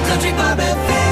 Country Bob FM.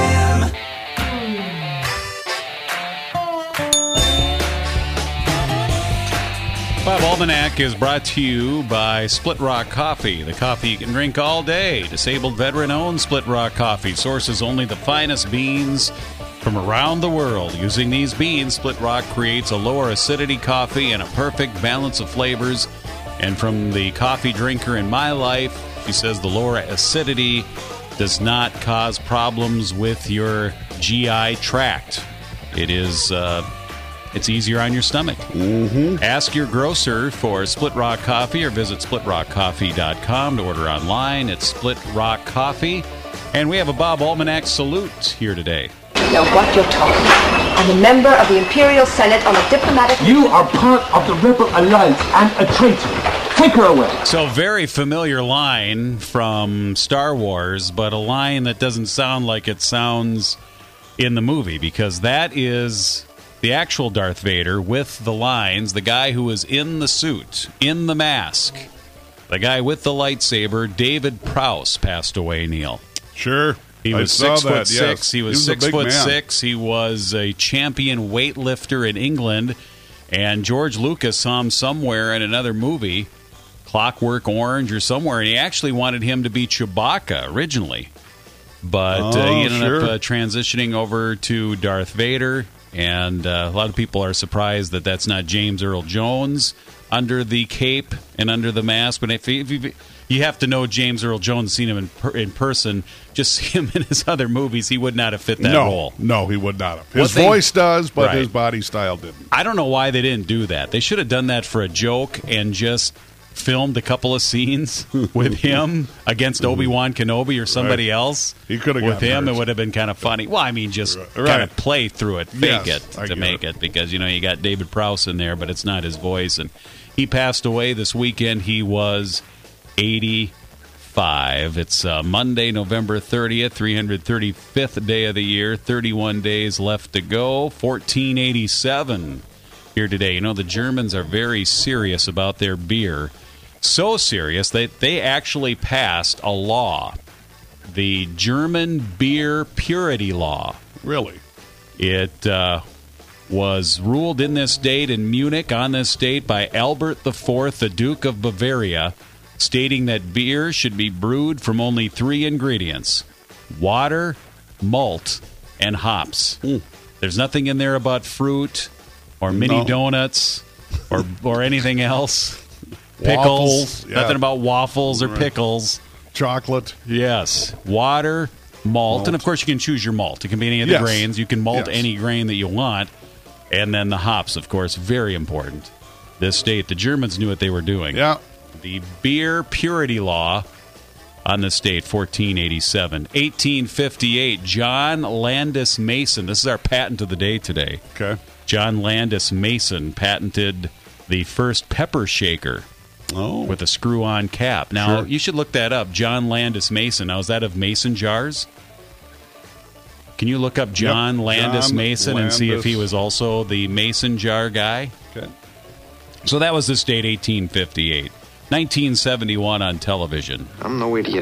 Bob Almanac is brought to you by Split Rock Coffee, the coffee you can drink all day. Disabled veteran-owned Split Rock Coffee sources only the finest beans from around the world. Using these beans, Split Rock creates a lower acidity coffee and a perfect balance of flavors. And from the coffee drinker in my life, she says the lower acidity does not cause problems with your GI tract. It is... it's easier on your stomach. Mm-hmm. Ask your grocer for Split Rock Coffee or visit splitrockcoffee.com to order online. It's Split Rock Coffee. And we have a Bob Almanac salute here today. Know what you're talking about. I'm a member of the Imperial Senate on a diplomatic... You are part of the Rebel Alliance and a traitor. Take her away. So, very familiar line from Star Wars, but a line that doesn't sound like it sounds in the movie, because that is... the actual Darth Vader with the lines, the guy who was in the suit, in the mask, the guy with the lightsaber, David Prowse, passed away, Neil. Sure. He was 6'6". Yes. He was 6'6". He was a champion weightlifter in England, and George Lucas saw him somewhere in another movie, Clockwork Orange or somewhere, and he actually wanted him to be Chewbacca originally. But he ended up transitioning over to Darth Vader. And a lot of people are surprised that that's not James Earl Jones under the cape and under the mask. But if you have to know James Earl Jones, seen him in person, just see him in his other movies, he would not have fit that role. No, he would not have. His voice does, but right. His body style didn't. I don't know why they didn't do that. They should have done that for a joke and just filmed a couple of scenes with him against Obi-Wan Kenobi or somebody else. He could have with him. hurt. It would have been kind of funny. Well, I mean, just kind of play through it, fake it to make it, because you got David Prowse in there, but it's not his voice. And he passed away this weekend. He was 85. It's Monday, November 30th, 335th day of the year. 31 days left to go. 1487 here today. The Germans are very serious about their beer. So serious that they actually passed a law, the German Beer Purity Law. Really? It was ruled in this date in Munich on this date by Albert IV, the Duke of Bavaria, stating that beer should be brewed from only 3 ingredients: water, malt, and hops. There's nothing in there about fruit or mini donuts or anything else. Pickles. Nothing about waffles or pickles. Chocolate. Yes. Water, malt, and of course you can choose your malt. It can be any of the grains. You can malt any grain that you want. And then the hops, of course, very important. This date, the Germans knew what they were doing. Yeah. The Beer Purity Law on this date, 1487. 1858, John Landis Mason. This is our patent of the day today. Okay. John Landis Mason patented the first pepper shaker. With a screw-on cap. Now, you should look that up. John Landis Mason. Now, is that of mason jars? Can you look up John Landis Mason and see if he was also the mason jar guy? Okay. So that was this date, 1858. 1971 on television. I'm no idiot.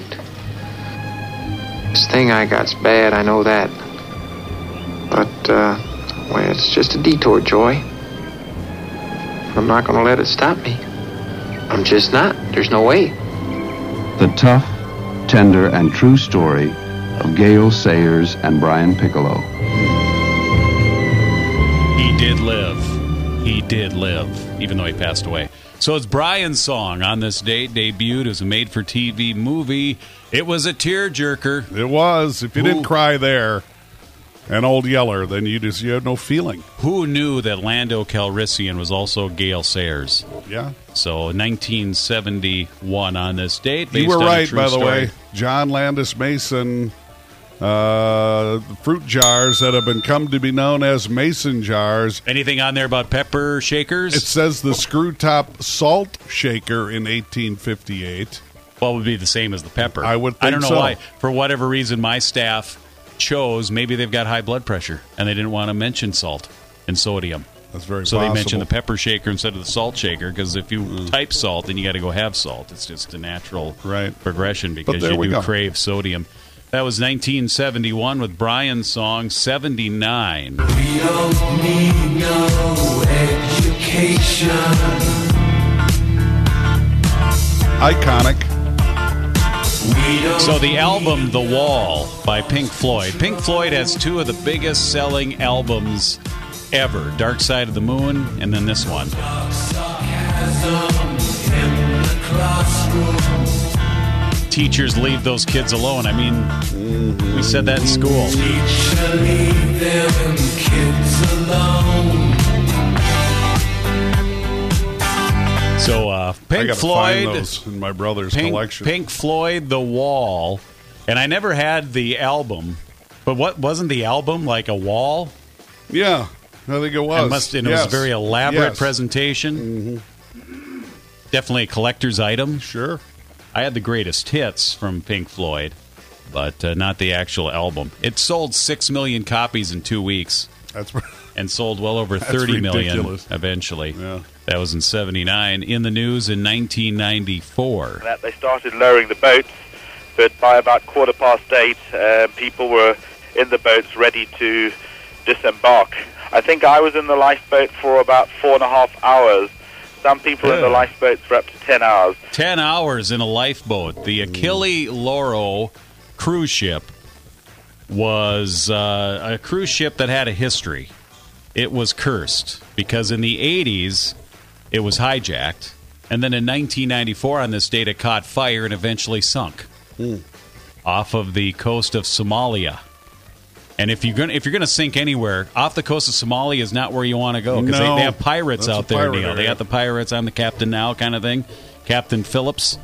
This thing I got's bad, I know that. But, well, it's just a detour, Joy. I'm not going to let it stop me. I'm just not. There's no way. The tough, tender, and true story of Gale Sayers and Brian Piccolo. He did live. He did live, even though he passed away. So it's Brian's song on this date, debuted as a made-for-TV movie. It was a tearjerker. It was. If you didn't cry there, and Old Yeller, then you had no feeling. Who knew that Lando Calrissian was also Gale Sayers? Yeah. So 1971 on this date. You were right, by the way. John Landis Mason, fruit jars that have come to be known as mason jars. Anything on there about pepper shakers? It says the screw top salt shaker in 1858. Well, it would be the same as the pepper. I would think I don't know so. why. For whatever reason, my staff chose, maybe they've got high blood pressure, and they didn't want to mention salt and sodium. That's very So possible. they mentioned the pepper shaker instead of the salt shaker, because if you type salt, then you got to go have salt. It's just a natural progression, because you do crave sodium. That was 1971 with Brian's song 79. We don't need no education. Iconic. So the album The Wall by Pink Floyd. Pink Floyd has two of the biggest selling albums ever. Dark Side of the Moon and then this one. Teachers leave those kids alone. I mean, we said that in school. Teacher, leave them kids alone. So Pink Floyd, find those in my brother's collection. Pink Floyd, The Wall, and I never had the album. But what wasn't the album like a wall? Yeah, I think it was. It was a very elaborate presentation. Mm-hmm. Definitely a collector's item. Sure. I had the greatest hits from Pink Floyd, but not the actual album. It sold 6 million copies in 2 weeks. And sold well over 30 million eventually. Yeah. That was in 79. In the news in 1994. That they started lowering the boats, but by about 8:15, people were in the boats ready to disembark. I think I was in the lifeboat for about 4.5 hours. Some people in the lifeboats for up to 10 hours. 10 hours in a lifeboat. The Achille Lauro cruise ship was a cruise ship that had a history. It was cursed because in the 80s, it was hijacked. And then in 1994, on this date, it caught fire and eventually sunk off of the coast of Somalia. And if you're gonna sink anywhere, off the coast of Somalia is not where you want to go because they have pirates out there, Neil. They got the pirates. I'm the captain now, kind of thing. Captain Phillips,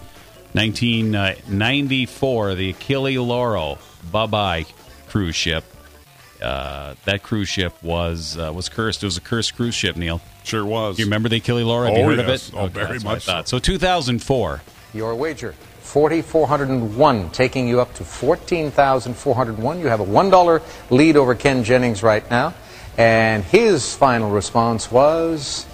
1994, the Achille Lauro, bye-bye cruise ship. That cruise ship was cursed. It was a cursed cruise ship, Neil. Sure was. Do you remember the Achille Lauro? Have you heard of it? Oh, very much so. So 2004. Your wager, 4,401, taking you up to 14,401. You have a $1 lead over Ken Jennings right now. And his final response was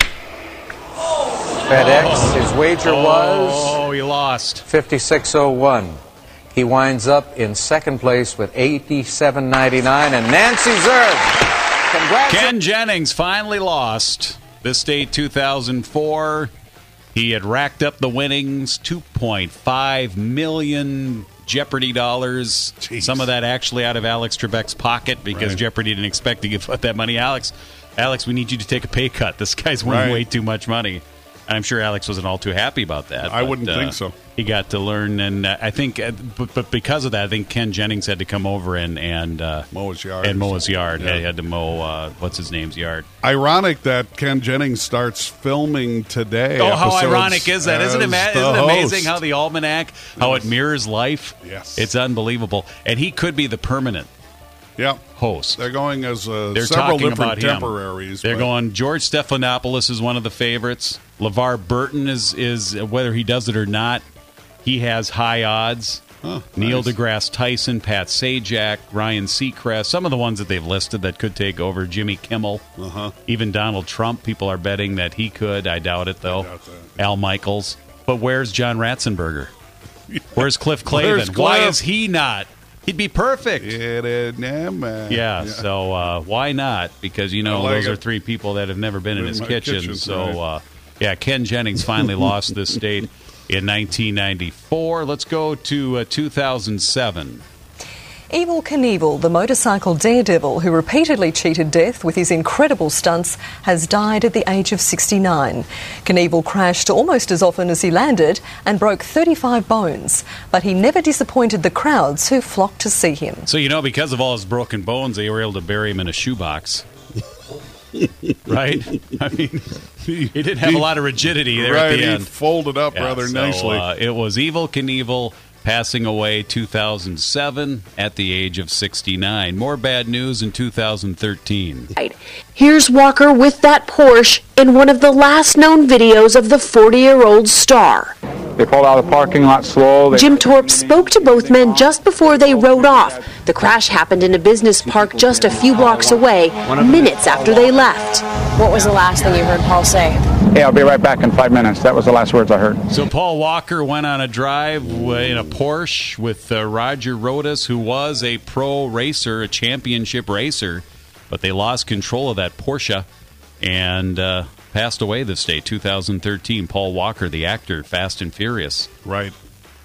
FedEx. His wager was... Oh, he lost. 5601. He winds up in second place with $87.99. And Nancy Zerg, congrats. Ken Jennings finally lost. This date, 2004. He had racked up the winnings, $2.5 million Jeopardy dollars. Jeez. Some of that actually out of Alex Trebek's pocket because Jeopardy didn't expect to give out that money. Alex, we need you to take a pay cut. This guy's winning way too much money. I'm sure Alex wasn't all too happy about that. I wouldn't think so. He got to learn, and I think, but because of that, I think Ken Jennings had to come over and mow his yard. And mow his yard. Yeah. He had to mow what's his name's yard. Ironic that Ken Jennings starts filming today. Oh, how ironic is that? Isn't it amazing how the almanac, how it mirrors life? Yes, it's unbelievable, and he could be the permanent. Host. They're going as several different temporaries. They're going. George Stephanopoulos is one of the favorites. LeVar Burton is whether he does it or not, he has high odds. Neil deGrasse Tyson, Pat Sajak, Ryan Seacrest, some of the ones that they've listed that could take over. Jimmy Kimmel, even Donald Trump. People are betting that he could. I doubt it though. Al Michaels. But where's John Ratzenberger? Where's Cliff Clavin? Why is he not? He'd be perfect. Yeah, so why not? Because, those are three people that have never been in his kitchen. So, Ken Jennings finally lost this state in 1994. Let's go to 2007. Evel Knievel, the motorcycle daredevil who repeatedly cheated death with his incredible stunts, has died at the age of 69. Knievel crashed almost as often as he landed and broke 35 bones, but he never disappointed the crowds who flocked to see him. So, because of all his broken bones, they were able to bury him in a shoebox. Right? I mean, he didn't have a lot of rigidity there at the end. He folded up rather nicely. It was Evel Knievel passing away 2007 at the age of 69. More bad news in 2013. Here's Walker with that Porsche in one of the last known videos of the 40-year-old star. They pulled out of the parking lot slow. Jim Torp spoke to both men just before they rode off. The crash happened in a business park just a few blocks away, minutes after they left. What was the last thing you heard Paul say? Yeah, I'll be right back in 5 minutes. That was the last words I heard. So Paul Walker went on a drive in a Porsche with Roger Rodas, who was a pro racer, a championship racer, but they lost control of that Porsche and passed away this day, 2013. Paul Walker, the actor, Fast and Furious. Right.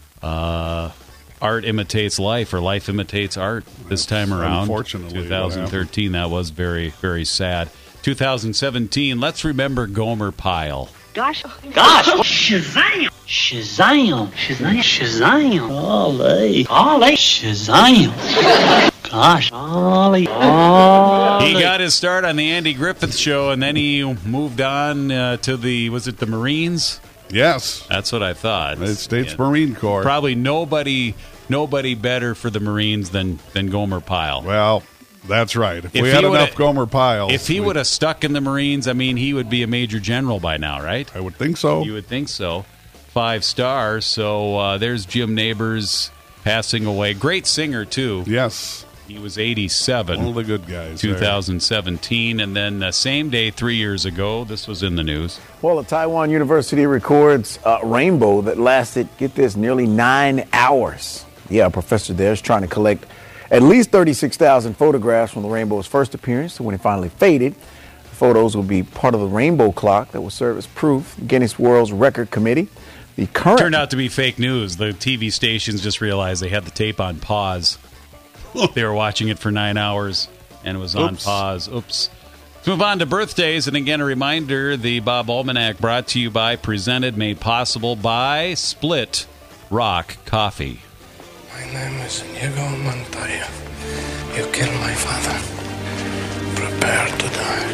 Art imitates life, or life imitates art this time around. Unfortunately. 2013, that was very, very sad. 2017, let's remember Gomer Pyle. Gosh. Shazam. Shazam. Shazam. Shazam. Ollie. Shazam. Gosh. Ollie. He got his start on the Andy Griffith Show, and then he moved on to the Marines? Yes. That's what I thought. United States Marine Corps. Probably nobody better for the Marines than Gomer Pyle. Well, that's right. If we had enough Gomer Pyles. If he would have stuck in the Marines, I mean, he would be a major general by now, right? I would think so. You would think so. 5 stars. So there's Jim Nabors passing away. Great singer, too. Yes. He was 87. One of the good guys. 2017. And then same day, 3 years ago, this was in the news. Well, a Taiwan University records a rainbow that lasted, get this, nearly 9 hours. Yeah, a professor there is trying to collect at least 36,000 photographs from the rainbow's first appearance to when it finally faded. The photos will be part of the rainbow clock that will serve as proof. Guinness World Record Committee. The current turned out to be fake news. The TV stations just realized they had the tape on pause. They were watching it for 9 hours, and it was on pause. Oops. Let's move on to birthdays. And again, a reminder, the Bob Almanac brought to you by, presented, made possible by Split Rock Coffee. My name is Inigo Montoya. You killed my father. Prepare to die.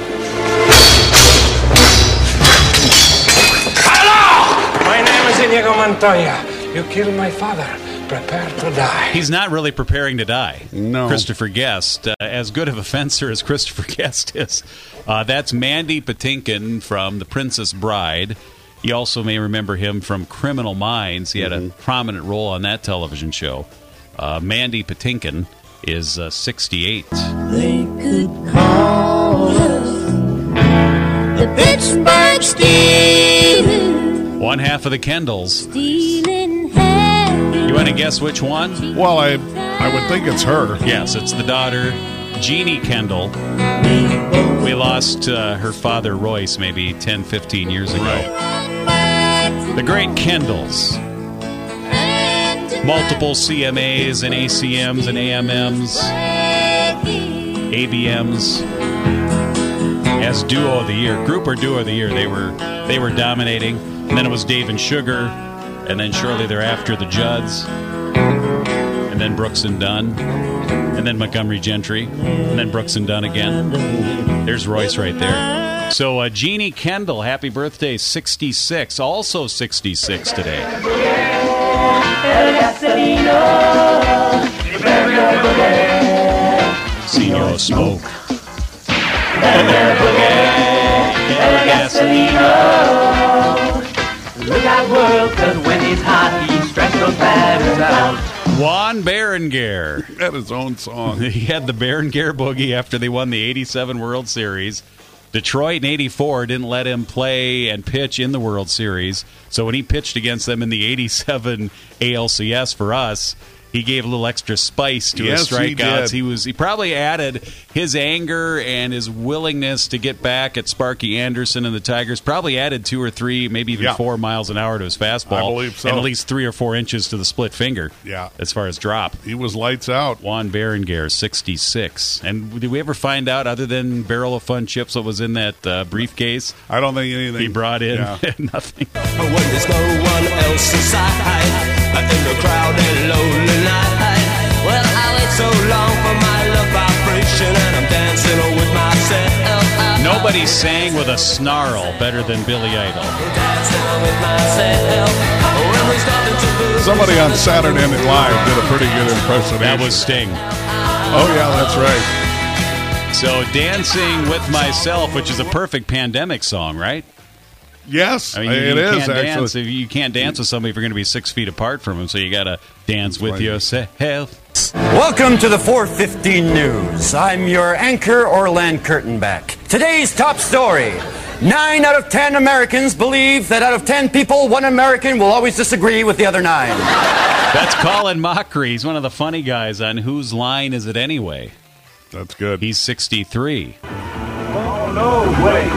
Hello! My name is Inigo Montoya. You killed my father. Prepare to die. He's not really preparing to die. No. Christopher Guest, as good of a fencer as Christopher Guest is. That's Mandy Patinkin from The Princess Bride. You also may remember him from Criminal Minds. He had a prominent role on that television show. Mandy Patinkin is 68. They could call us the Pittsburgh Steelers. One half of the Kendalls. Stealing heaven. You want to guess which one? Well, I would think it's her. Yes, it's the daughter, Jeannie Kendall. We lost her father, Royce, maybe 10, 15 years ago. Right. The great Kendalls. Multiple CMAs and ACMs and AMMs, ABMs. As duo of the year, group or duo of the year, they were dominating. And then it was Dave and Sugar, and then shortly thereafter the Judds, and then Brooks and Dunn, and then Montgomery Gentry, and then Brooks and Dunn again. There's Royce right there. So Jeannie Kendall, happy birthday, 66, also 66 today. Senor Smoke. Look out, world, 'cause when he's hot, he stretches those batteries out. Juan Berenguer had his own song. He had the Berenguer Boogie after they won the 87 World Series. Detroit in 84 didn't let him play and pitch in the World Series. So when he pitched against them in the 87 ALCS for us, he gave a little extra spice to his strikeouts. He probably added his anger and his willingness to get back at Sparky Anderson and the Tigers. Probably added 2 or 3, maybe even 4 miles an hour to his fastball. I believe so. And at least 3 or 4 inches to the split finger. Yeah, as far as drop, he was lights out. Juan Berenguer, 66. And did we ever find out, other than Barrel of Fun chips, what was in that briefcase? I don't think anything. He brought in nothing. When there's no one else inside, in the crowded, lonely night. Well, I wait so long for my love vibration, and I'm dancing with myself. Nobody sang with a snarl better than Billy Idol. Somebody on Saturday Night Live did a pretty good impersonation. That was Sting. Oh, yeah, that's right. So, Dancing with Myself, which is a perfect pandemic song, right? Yes, I mean, it is, actually. You can't dance with somebody if you're going to be 6 feet apart from them, so you got to dance with yourself. Welcome to the 415 News. I'm your anchor, Orland Kurtenbach. Today's top story. 9 out of 10 Americans believe that out of 10 people, 1 American will always disagree with the other 9. That's Colin Mockery. He's one of the funny guys on Whose Line Is It Anyway? That's good. He's 63. Oh, no way.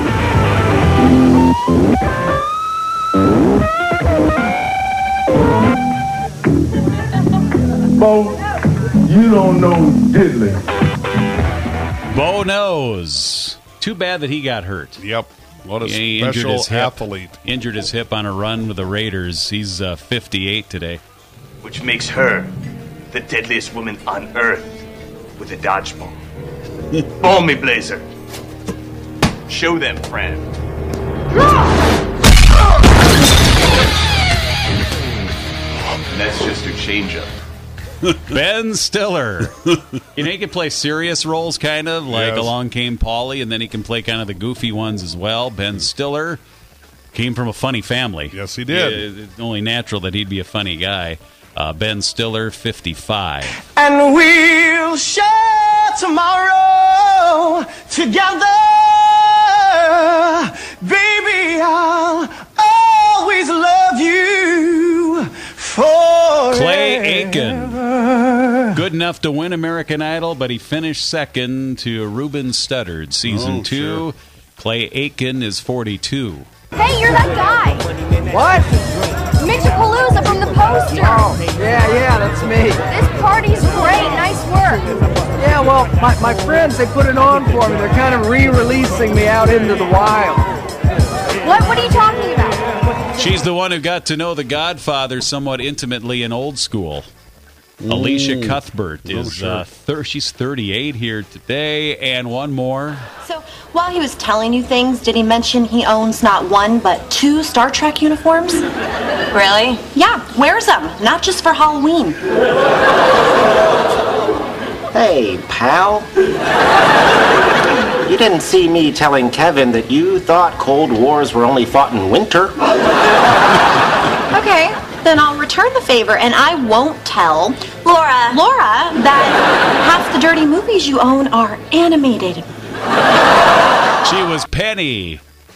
Bo, you don't know diddly. Bo knows. Too bad that he got hurt. Yep. What a he special athlete. Injured his hip on a run with the Raiders. He's 58 today. Which makes her the deadliest woman on earth with a dodgeball. Ball me, Blazer. Show them, friend. And that's just her changeup. Ben Stiller. You know, he can play serious roles, kind of, like Yes. Along Came Polly, and then he can play kind of the goofy ones as well. Ben Stiller came from a funny family. Yes, he did. It's only natural that he'd be a funny guy. Ben Stiller, 55. And we'll share tomorrow together. Baby, I'll always love you forever. Clay Aiken. Good enough to win American Idol, but he finished second to Ruben Studdard. Season 2. Sure. Clay Aiken is 42. Hey, you're that guy. What? Mitchapalooza from the poster. Oh, yeah, that's me. This party's great. Nice work. Yeah, well, my friends, they put it on for me. They're kind of re-releasing me out into the wild. What are you talking about? She's the one who got to know the Godfather somewhat intimately in Old School. Alicia Cuthbert is she's 38 here today, and one more. So, while he was telling you things, did he mention he owns not 1, but 2 Star Trek uniforms? Really? Yeah, wears them, not just for Halloween. Hey, pal. You didn't see me telling Kevin that you thought Cold Wars were only fought in winter. Okay, then I'll return the favor, and I won't tell Laura that half the dirty movies you own are animated. She was Penny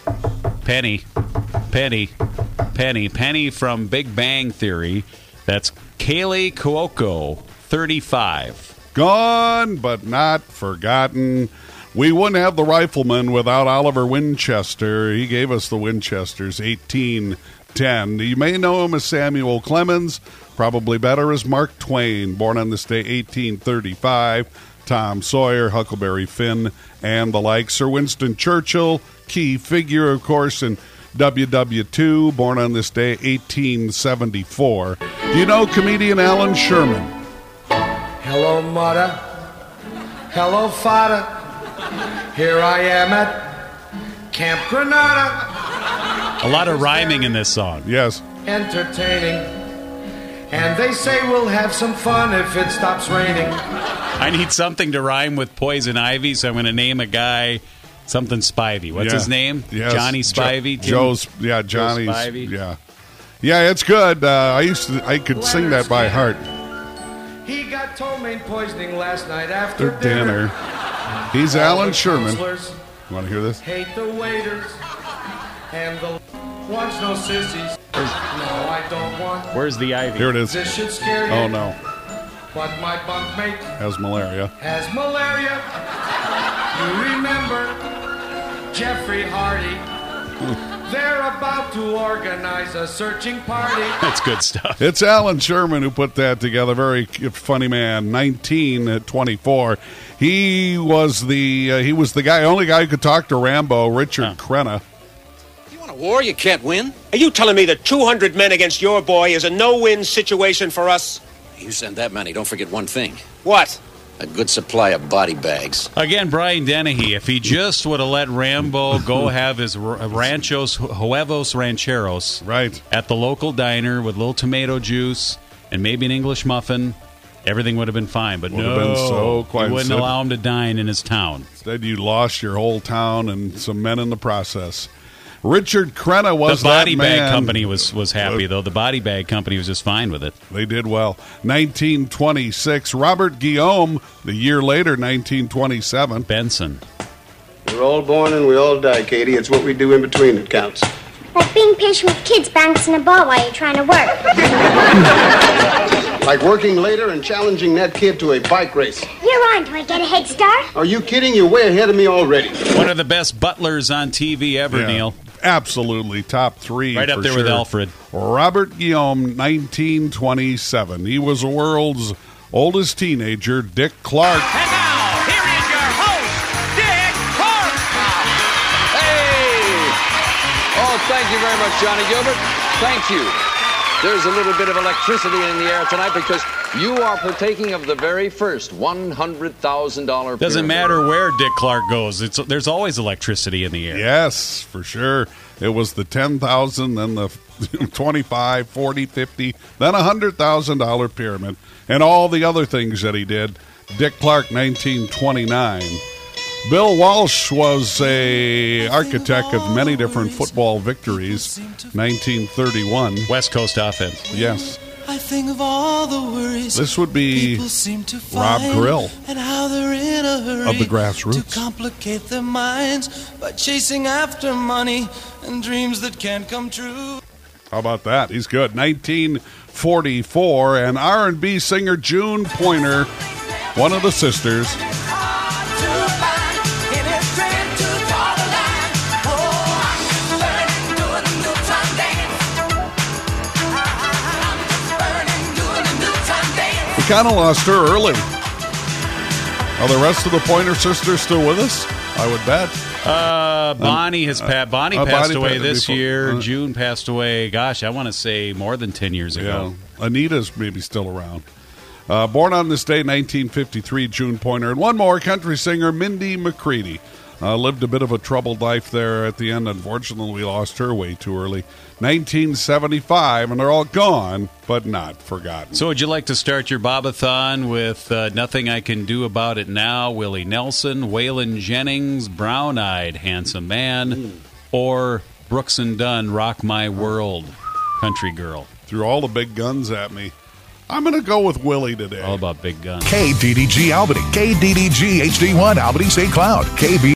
from Big Bang Theory. That's Kaylee Cuoco, 35. Gone, but not forgotten. We wouldn't have the Rifleman without Oliver Winchester. He gave us the Winchesters, 1810. You may know him as Samuel Clemens, probably better as Mark Twain, born on this day, 1835. Tom Sawyer, Huckleberry Finn, and the like. Sir Winston Churchill, key figure, of course, in WW2, born on this day, 1874. Do you know comedian Alan Sherman? Hello, mother. Hello, father. Here I am at Camp Granada. A lot of rhyming in this song. Yes. Entertaining. And they say we'll have some fun if it stops raining. I need something to rhyme with Poison Ivy, so I'm going to name a guy something Spivey. What's his name? Yes. Johnny Spivey? Johnny's. Spivey. Yeah, it's good. I could sing that by heart. He got ptomaine poisoning last night after dinner. He's Alan Sherman. You want to hear this? Hate the waiters and the wants no sissies. No, I don't want. Where's the ivy? Here it is. This should scare you. Oh no. But my bunkmate has malaria. You remember Jeffrey Hardy? They're about to organize a searching party. That's good stuff. It's Alan Sherman who put that together. Very funny man. 19 at 24. He was the only guy who could talk to Rambo, Richard Crenna. You want a war you can't win? Are you telling me that 200 men against your boy is a no-win situation for us? You send that many, don't forget one thing. What? A good supply of body bags. Again, Brian Dennehy, if he just would have let Rambo go have his huevos rancheros at the local diner with a little tomato juice and maybe an English muffin, everything would have been fine. But Would have been so quiet. he wouldn't allow him to dine in his town. Instead, you lost your whole town and some men in the process. Richard Crenna was the body that man. bag company was happy, though. The body bag company was just fine with it. They did well. 1926, Robert Guillaume. The year later, 1927. Benson. We're all born and we all die, Katie. It's what we do in between that counts. Like being patient with kids bouncing a ball while you're trying to work. Like working later and challenging that kid to a bike race. You're on. Do I get a head start? Are you kidding? You're way ahead of me already. One of the best butlers on TV ever, Neil. Absolutely. Top 3. Right up there with Alfred. Robert Guillaume, 1927. He was the world's oldest teenager, Dick Clark. And now, here is your host, Dick Clark. Hey! Oh, thank you very much, Johnny Gilbert. Thank you. There's a little bit of electricity in the air tonight because you are partaking of the very first $100,000 Doesn't matter where Dick Clark goes. There's always electricity in the air. Yes, for sure. It was the $10,000, then the $25,000, $40,000, $50,000, then $100,000 pyramid, and all the other things that he did. Dick Clark, 1929. Bill Walsh was a architect of many different football victories. 1931. West Coast offense. Yes. I think of all the worries this would be Rob Grill and how they're in a hurry of the Grassroots. to complicate their minds by chasing after money and dreams that can't come true. How about that? He's good. 1944, and R&B singer June Pointer, one of the sisters. Kind of lost her early. Are the rest of the Pointer sisters still with us? I would bet. Bonnie has Bonnie passed away this year. June passed away, gosh, I want to say more than 10 years ago. Yeah. Anita's maybe still around. Born on this day, 1953, June Pointer. And one more, country singer Mindy McCready. Lived a bit of a troubled life there at the end. Unfortunately, we lost her way too early. 1975, and they're all gone, but not forgotten. So would you like to start your Bobathon with Nothing I Can Do About It Now, Willie Nelson, Waylon Jennings, Brown Eyed Handsome Man, or Brooks and Dunn, Rock My World, Country Girl? Threw all the big guns at me. I'm going to go with Willie today. All about big guns. KDDG Albany, KDDG HD1 Albany St. Cloud, KB